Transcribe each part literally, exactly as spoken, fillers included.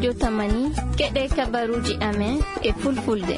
studio Tamani keɗe kabaruji amen e fulfulde.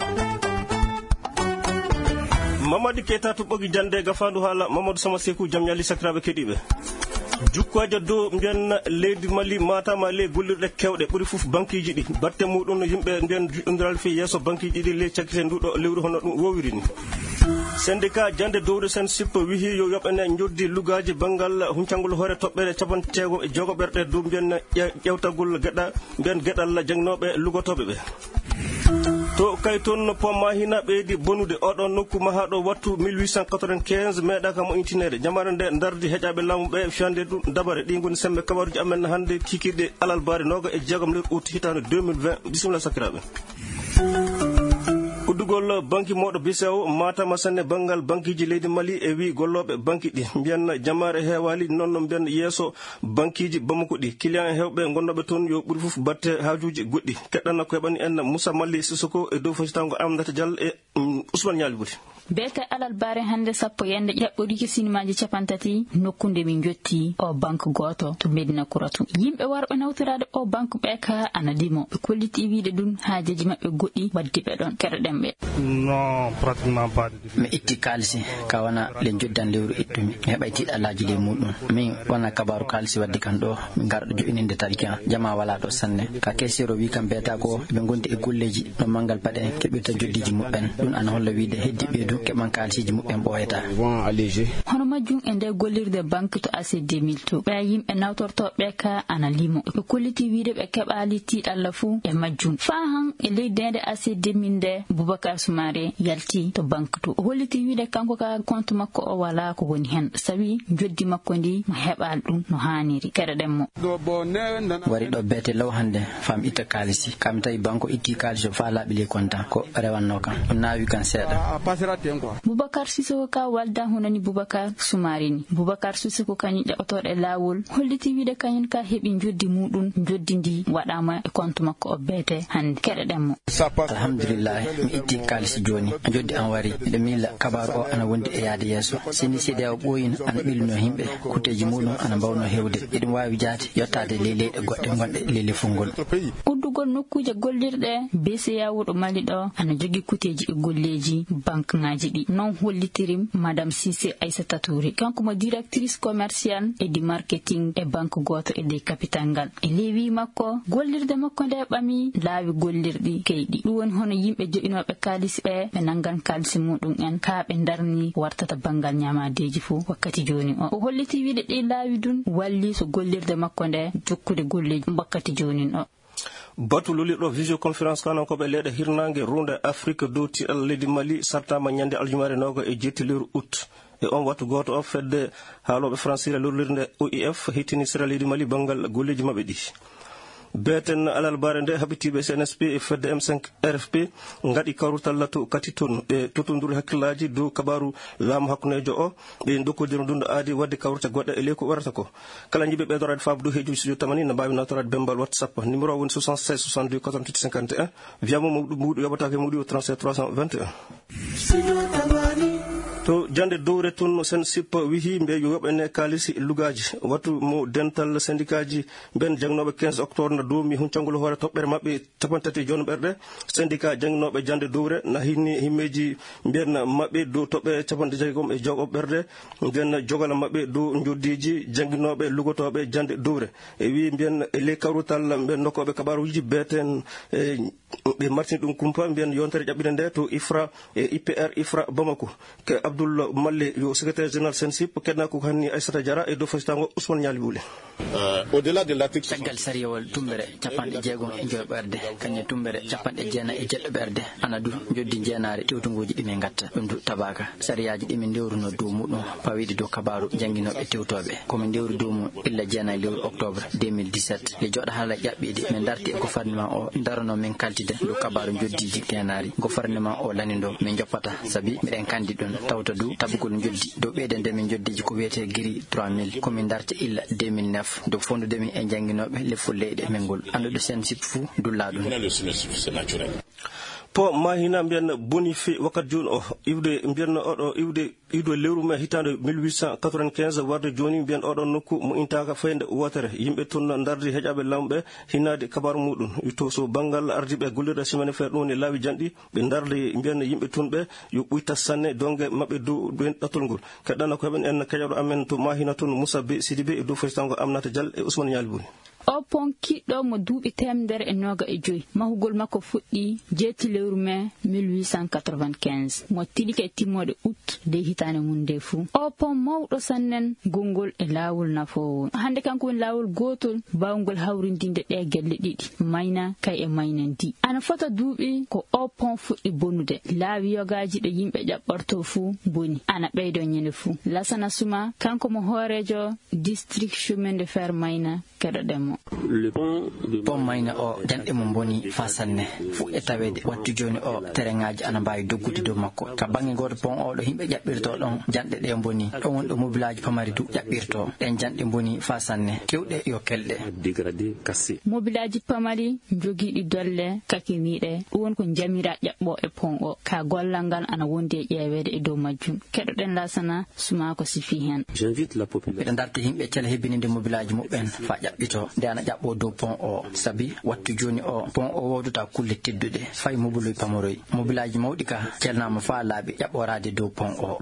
Mamadou Keita to ɓogi jande gafandu haala Mamadou Sama Sekou jam ñali sakiraɓe keɗiɓe. Jukkoje dow mbiyen leydi Mali matama le gollirɗe kewɗe ɓuri fof banqueji ɗi batte muɗum no yimɓe mbiyen joɗodiral fi yesso banqueji ɗi le cakkite nduɗo lewru hono ɗum wowiri ni. Syndicat jande dowde sen sippo wihi yo yoɓene joddi lugaji bangal huncangol hoore toɓɓere capantego e jogoɓerɗe dow mbiyen ƴewtagol geɗa mbiyen geɗal jangnoɓe lugotoɓe ɓe. To kay toon pomma hina ɓeydi bonude oɗon nokku mahaɗo wattu mille huit cent quatre-vingt-quinze meeɗa ka moƴƴintinede jamare nde dardi heƴaɓe laamu ɓe fiyande ɗum dabare ɗi goni sembe kabaruji amen hannde kikiɗe alal baari noga e jeegom nder août hitande deux mille vingt bisimilla sakiraɓe. Uddugol banki moɗo bisew matama sanne bangal bankiji leydi Mali e wi golloɓe banki ɗi mbiyan jamare heewali noon mbiyan yeeso bankiji Bamako ɗi client e hewɓe gonnoɓe toon yo ɓuuri fof batte hajuji goɗɗi keɗɗanno ko heɓani en Moussa Malli Sissoko e dow fasitango Amdata Diallo e Ousmane Ñali Bouti. Beka alal bare hande sappo yende ƴaɓɓori ke sinimaji capantati nokkunde min jotti o banque goto to Medina Kuratu yimɓe warɓe nawtorade o banque ɓe ka anadimo ɓe kolliti wiide ɗum haajeji maɓɓe goɗɗi waddi ɓe ɗon keɗoɗen ɓe. Non, pratiquement pas. Mi itti kalisi ka wana le joddan lewru ittumi mi heɓay tiɗalaji le muɗum min wana kabaru kalisi waddi kan ɗo min garɗo joɗininde tarikian jama wala ɗo sanne ka kesiro wi kam beta ko ɓe gondi e golleji no mangal paɗe keɓirta joddiji muɓɓen ɗum ana holla wiide heddi ɓeydu keɓan kalisiji muɓɓen ɓoyata hono majjum e nde gollirde banque to A C deux mille to ɓe yimɓe nawtortoɓe ka ana limo ɓe kolliti wiide ɓe keɓali tiɗalla fuu e majjum fa han e leydede A C deux mille nde Boubacar Soumaré yalti to banque to o holliti wiide kanko ka compte makko o wala ko woni hen sawi joddi makko ndi mo heɓal ɗum no haniri keɗoɗen mo wari ɗo bete law hande fam itta kalisi kam tawi banque itti kalisi fa laaɓi le contant ko rewanno kam o nawi kan seeɗa. Boubacar Sissoko ka walda hunani Boubacar Soumaré ni Boubacar Sissoko kañum ƴeɓotoɗe lawol holliti wiide kañum ka heeɓi joddi muɗum joddi ndi waɗama e compte makko o beete hande keɗoɗen mo. Alhamdulillah mi itti kalisi joni joddi an wari ɓe mila kabaru o ana wondi e yaade yesso sini sede o ɓoyin ana ɓilluno himɓe kuteji muɗum ana mbawno hewde eɗum wawi jaati yottade le leyɗe goɗɗe gonɗe lele fungol. uddugol nokkuje gollirɗe B C A wuɗo Mali ɗo ana jogui kuteji e golleji banque ngaji ɗi non hollitirim madame Cissé Aissata Touré kanko mo directrice commerciale et du marketing e banque goto e des capital ngal e lewi makko gollirde makko nde ɓami laawi gollirɗi keyɗi ɗum woni hono yimɓe joƴinoɓe kalisi ɓe ɓe nangan kalisi muɗum en ka ɓe darni wartata bangal ñamadeji fou wakkati joni o o holliti wiide ɗi laawi dun walli so gollirde makko nde jokkude golleji wakkati joni o. Batu lolirɗo visioconférence kanan koɓe leɗe hirnangue runde Afrique dow tiɗal leydi Mali sartama ñande aljumare noga e jetti lewru août e on wattu goto o fedde haaloɓe françire lolirde O I F hittini sera leydi Mali bangal golleji mabɓe ɗi beten alal bare nde habitiɓe C N S P e fedde M cinq R F P gaɗi kawrutal to kati toon ɓe totodiri hakkillaji dow kabaru laamu hakkunejo o ɓe dokkodiri dunde aadi wadde kawrute goɗɗe e ley ko warata ko kala jiɓe ɓeydorade faabu dow heejuji studio Tamani no mbawi nawtorade bembal WhatsApp numéro o woni soixante-seize soixante-deux quatre-vingt-huit cinquante et un wiyamo muɗum yoɓatake muɗum trente-sept trois cent vingt et un. To jande dowre toon sen sippa wihi mbe yo yoɓene kalisi lugaji wattu mo dental syndicat ji ben jangnoɓe quinze octobre na domi huncangol hoore toɓɓere mabɓe capantati joni ɓerɗe syndicat jangnoɓe jande dowre na hinni himmeji mbiyen mabɓe dow toɓɓe capanɗe jeegom e jogoɓe ɓerɗe nden jogala mabɓe dow joddiji jangguinoɓe lugotoɓe jande dowre e wi mbiyen le kawrutal mbiyen nokkoɓe kabaruji beten e ɓe martini ɗum kumpa mbiyen yontere ƴaɓɓide nde to IFRA e I P R IFRA Bamako ke Abdoul Malle yo secrétaire général Sensip kedna ko hanni Aissata Diarra e do fasitango Ousmane Ñali Bouly. Au delà de l'article tagal sariyawol tumbere capanɗe jeegom e joɓerde kanye tumbere capanɗe jeena e jeɗɗoɓerde ana du joddi jeenaare tewtungoji ɗimin gatta ɗum du tabaka sariyaji ɗimin dewruno dow muɗum pawiɗi dow kabaru jangguinoɓe tewtoɓe komin dewru dow mum illa jeenayi lewru octobre deux mille dix-sept le joɗa haala ƴaɓɓiɗi min darti e gouvernement o darano min kaltide dow kabaru joddiji jeenaari gouvernement o lanido min joppata sabi miɗen kandi ɗum tawta du tabugol joddi dow ɓeydende min joddiji ko wiyete giri trois mille komin darti illa deux mille neuf dow fondude min e jangguinoɓe lefol leyɗe men ngol anduɗo sen sip fou dulla ɗum. po mahina mbiyan boni fe wakat joni o iwde mbiyan oɗo iwde iwde lewru me hitande mille huit cent quatre-vingt-quinze warde joni mbiyan oɗo nokku mo intaka fayde wotere yimɓe tun dardi heƴaɓe lamɓe hinade kabaru muɗum to so bangal ardiɓe gollirɗe semaine faire ɗum ne laawi janɗi ɓe darde mbiyan yimɓe tun ɓe yo ɓuyta sanne donge mabɓe dow ɗen ɗatol ngol keɗɗana ko heɓen en kaƴaɗo amen to mahina tun Moussa Be Sidibé e dow faytango Aminata Dial e Ousmane Niali Boni. o pon kiɗɗo mo duuɓi temedere e noga e joyi mahugol makko fuɗɗi jeeti lewru mai mille huit cent quatre-vingt-quinze mo tiɗike e timmode août de hitande mum nde fuu o pon mawɗo sannen gongol e laawol nafowo hande kanko woni laawol gotol bawgol hawrindinde ɗe gelle ɗiɗi mayna kay e maynen di ana fota duuɓi ko o pon fuɗɗi bonude laawi yogaji ɗe yimɓe ƴaɓɓorto fuu boni ana ɓeydo ñande fuu Lassana Souma kanko mo hoorejo district chemin de fer mayna keɗoɗenmo pon mayna o janɗe mo boni fa sanne fuɗɗe tawede wattu joni o tereŋaji ana mbawi doggude dow makko ka bange goto pon oɗo himɓe ƴaɓɓirto ɗon janɗe ɗe boni ɗon wonɗo mobilaji pamari du ƴaɓɓirto ɗen janɗe boni fa sanne kewɗe yo kelɗe mobilaji pamari jogiiɗi dolle kakiniɗe ɗum woni ko jamira ƴaɓɓo e pon o ka gollal ngal ana wondi e ƴeewede e dow majjum keɗoɗen Lassana Souma ko sifi hen mbiɗa darti yimɓe cele hebbininde mobilaji muɓɓen fa ƴaɓɓito nde ana ƴaɓɓo dow pon o sabi wattu joni o pon o woduta kulle tedduɗe fayi mobiloy pamoroy mobilaji mawɗi ka celnama fa laaɓi ƴaɓɓorade dow pon o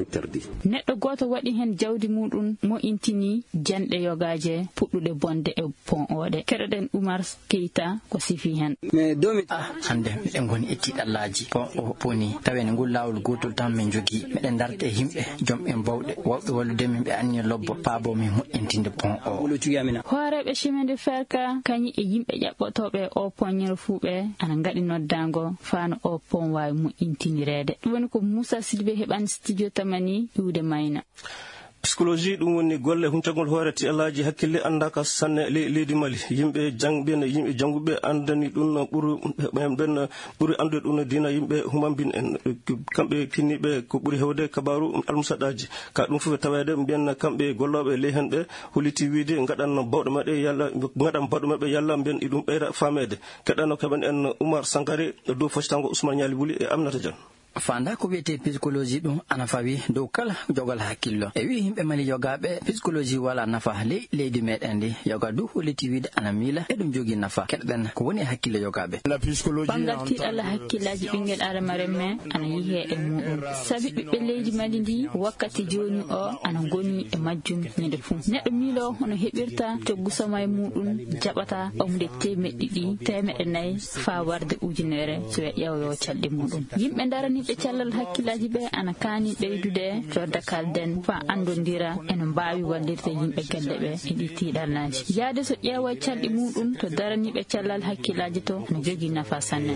neɗɗo goto waɗi hen jawdi muɗum mo intini janɗe yogaje puɗɗuɗe bonde e pon oɗe keɗoɗen Oumar Keita ko sifi hen ah hande miɗen goni e tiɗallaji pon o poni tawene ngol lawol gotol tan min jogui miɗen darde e yimɓe jomɓen bawɗe wawɓe wallude min ɓe anni lobbo paabo min moƴƴintinde pon o hooreɓe chemin de fer ka kañi e yimɓe ƴaɓɓotoɓe o poññere fuuɓe ana gaɗi noddago fano o pon wawi moƴƴintinirede ɗum woni ko Moussa Sidibé heɓani studio tamani iwde mayna psychologie ɗum woni golle huncagol hoore ti alaji hakkille andaka sanne leydi Mali yimɓe jangɓe yimɓe janguɓe andani ɗum ɓuri ɓen ɓuri andude ɗum dina yimɓe humambin en kamɓe kinniɓe ko ɓuri hewde kabaru almusaɗaji ka ɗum fof tawede mbiyen kamɓe golloɓe ley hen ɓe holliti wiide gaɗan bawɗe maɓɓe yalla gaɗan bawɗe maɓɓe yalla mbiyen iɗum ɓeyda famede keɗano keɓen en Oumar Sankare dow foccitango Ousmane Niali Buli e Aminata Dial fanda ko wiyete psychologie ɗum ana fawi dow kala jogal hakkillo e wi yimɓe Mali yogaɓe psychologie wala nafa ley leydi meɗen ndi yoga du holliti wiide ana miila e ɗum jogui nafa keɗɗen ko woni e hakkille yogaɓe bangal tiɗalla hakkillaji ɓinguel adama remme ana yiihe e muɗum saabi ɓiɓɓe leydi Mali ndi wakkati joni o ana goni e majjum ñande fuu neɗɗo miilo hono heɓirta coggu sama e muɗum jaɓata ɓamde temeɗɗe ɗiɗi temeɗɗe nayyi fa warde ujunere so ɓe ƴewyo calɗe muɗum yimɓe darani ɓe cellal hakkillaji ɓe ana kaani ɓeydude jodda kalden fa andodira ene mbawi wallirde yimɓe gelle ɓe e ɗi tiɗallaji yaade so ƴeewa calɗi muɗum to daraniɓe cellal hakkillaji to ana jogui nafa sanne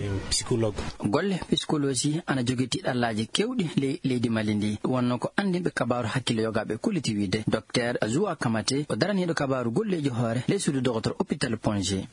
golle psychologie ana jogui tiɗallaji kewɗi ley leydi Mali ndi wonno ko andinɓe kabaru hakkille yogaɓe kulliti wiide docteur Azoua Kamate o daraniɗo kabaru golleji hoore ley suudu docteur hôpital Pongé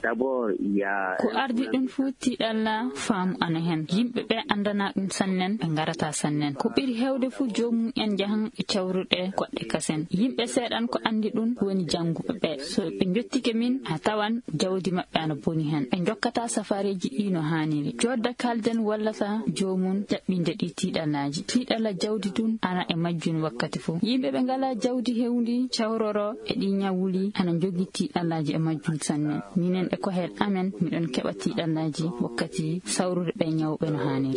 ko ardi ɗum fu tiɗalla faamu ana hen yimɓe ɓe andana ɗum sanne ɓe garata sannen ko ɓiri hewde fu jomum en jahan e cawruɗe goɗɗe kasen yimɓe seeɗan ko andi ɗum woni janguɓe ɓe so ɓe jottike min a tawan jawdi maɓɓe ana boni hen ɓe jokkata safareji ɗi no haniri jodda kalden wallata jomum jaɓɓinde ɗi tiɗallaji tiɗalla jawdi dun ana e majjun wakkati fu yimɓe ɓe ngala jawdi hewndi cawroro e ɗi ñawuli ana jogui tiɗallaji e majjun sannen minen e kohel amen miɗon keɓa tiɗallaji wakkati sawrude ɓe ñawɓe no haniri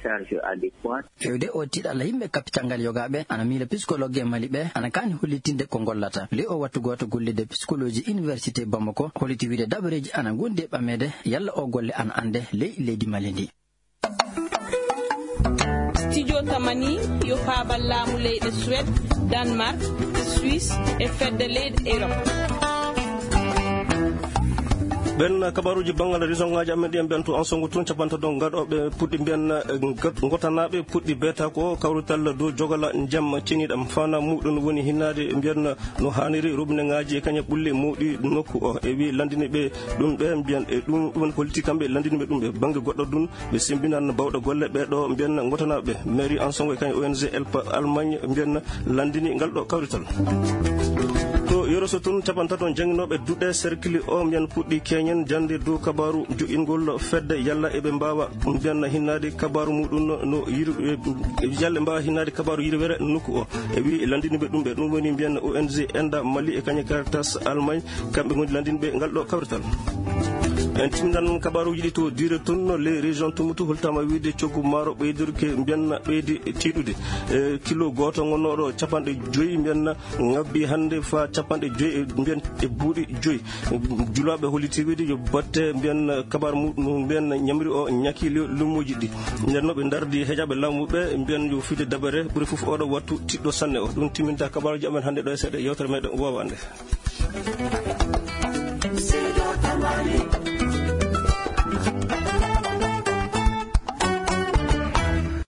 fewde o tiɗalla yimɓe kapitangal yogaɓe ana miila psychologue e Mali ɓe ana kani hollitinde ko gollata le o wattu goto gollide psychologie université Bamako holliti wiide dabareji ana gondi e ɓamede yalla o golle ana ande ley leydi Mali ndi studio tamani yo faabal laamu leyɗe Suède Danemark Suisse e fedde leyɗe Europe ɓen kabaruji bangal raison ngaji amen ɗi mbiyan to en songo tun capanta ɗon gaɗoɓe puɗɗi mbiyan gotanaɓe puɗɗi beeta ko kawrutal dow jogala jamma ceniɗam fana muɗum woni hinnade mbiyan no haniri robinet ngaji e kaña ɓulle mawɗi nokku o e wi landini ɓe ɗum ɓe mbiyan e ɗum ɗum politique kamɓe landini ɓe ɗum ɓe banggue goɗɗo ɗum ɓe simbinan bawɗo golle ɓeɗo mbiyan gotanaɓe mairie en songo e kaña O N G Elpa Allemagne mbiyan landini ngal ɗo kawrital to yoro so tun capanta ɗon jangguinoɓe duɗe cercle o mbiyan puɗɗi keña kañen jande dow kabaru jo'ingol fedde yalla eɓe mbawa mbiyanna hinnade kabaru muɗum no yir yalla mbawa hinnade kabaru yirwere nokku o e wi landiniɓe ɗum ɓe ɗum woni mbiyanna O N G Enda Mali e kañe Caritas Allemagne kamɓe gondi landiniɓe ngal ɗo kawrital. en timdan kabaruji ɗi to dire toon les régions tumutu holtama wiide coggu maaro ɓeydirke mbiyanna ɓeydi tiiɗude e kilo goto gonnoɗo capanɗe joyyi mbiyanna ngabbi hande fa capanɗe joyyi mbiyan e buuɗi joyyi julaɓe holliti wiide yo batte mbiyan kabaru muɗum mbiyan ñamri o ñaki lummuji ɗi nden no ɓe dardi heeƴaɓe laamuɓe mbiyan yo fiide dabere ɓuuri foof oɗo wattu tiɗɗo sanne o ɗum timminta kabaruji amen hande ɗo e seeɗa yewtere meɗen wowande.